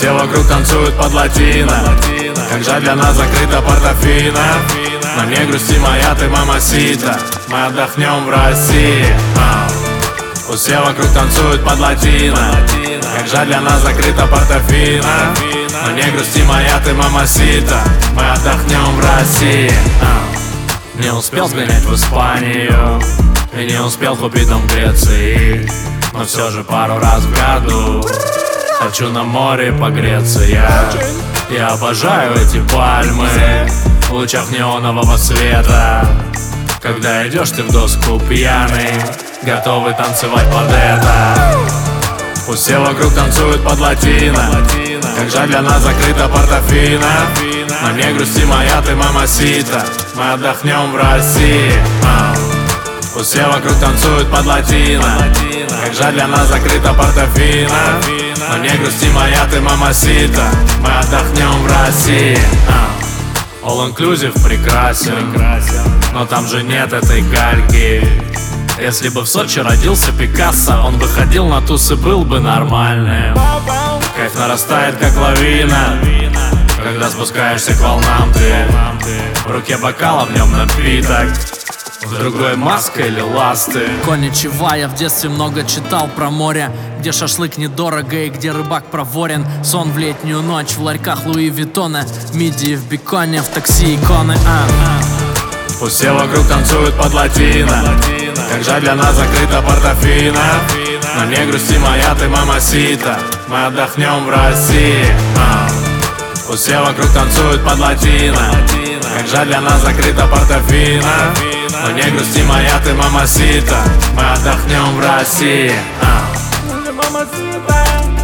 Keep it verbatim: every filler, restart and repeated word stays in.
Все вокруг танцуют под латино. Как жаль, для нас закрыта Портофино. Но не грусти, моя ты мамасита, мы отдохнем в России. Пусть все вокруг танцуют под латино. Как жаль, для нас закрыта Портофино. Но не грусти, моя ты мамасита, мы отдохнем в России. Не успел сгонять в Испанию и не успел купить дом в Греции, но все же пару раз в году хочу на море погреться я. Я обожаю эти пальмы в лучах неонового света. Когда идешь ты в доску пьяный, готовый танцевать под это. Пусть все вокруг танцуют под латино. Как жаль, для нас закрыта Портофино. Но не грусти, моя ты мамасита, мы отдохнем в России. Пусть все вокруг танцуют под латино. Как жаль, для нас закрыта Портофино. Но не грусти, моя ты мамасита, мы отдохнем в России. All inclusive прекрасен, но там же нет этой гальки. Если бы в Сочи родился Пикассо, он бы ходил на тусы, был бы нормальным. Кайф нарастает, как лавина, когда спускаешься к волнам ты. В руке бокал, а в нем напиток, в другой маска или ласты. Коничева, я в детстве много читал про море, где шашлык недорого и где рыбак проворен. Сон в летнюю ночь в ларьках Луи Виттона, мидии в беконе, в такси иконы. а, а. Пусть все вокруг танцуют под латино. Как жаль, для нас закрыта Портофино. Но не грусти, моя ты мамасита, мы отдохнем в России. Пусть все вокруг танцуют под латино. Как жаль, для нас закрыта Портофино. Но не грусти, моя ты мамасита, мы отдохнем в России.